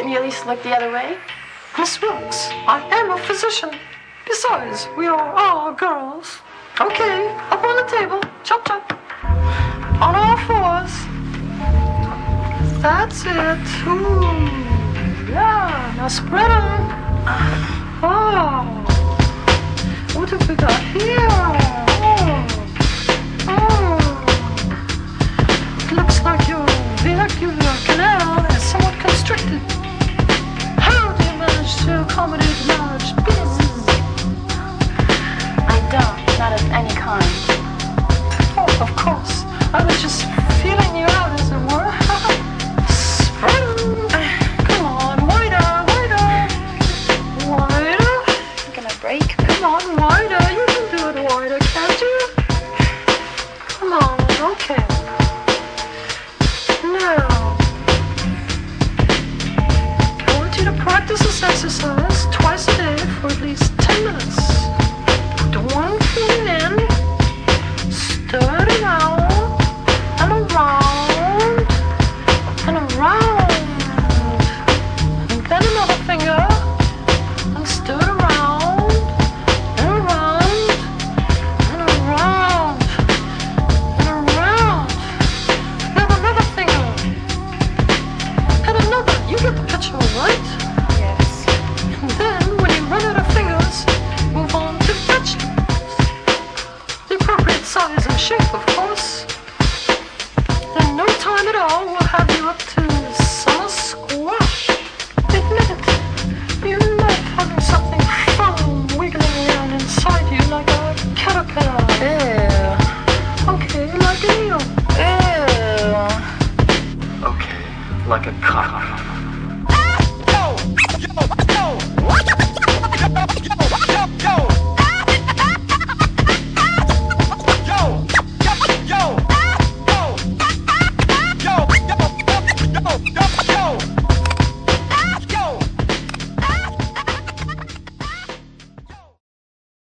Couldn't you at least look the other way? Miss Wilkes, I am a physician. Besides, we are all girls. Okay, up on the table. Chop, chop. On all fours. That's it. Ooh, yeah. Now spread them. Oh. What have we got here? Oh. It looks like your vehicular canal is somewhat constricted. How do you manage to accommodate large penises? I don't. Not of any kind. Oh, of course. I was just feeling you out, as it were. Spread 'em. Come on, wider, wider. Wider. I'm gonna break. Come on, wider. You can do it wider, can't you? Come on, okay. Now, I want you to practice this exercise.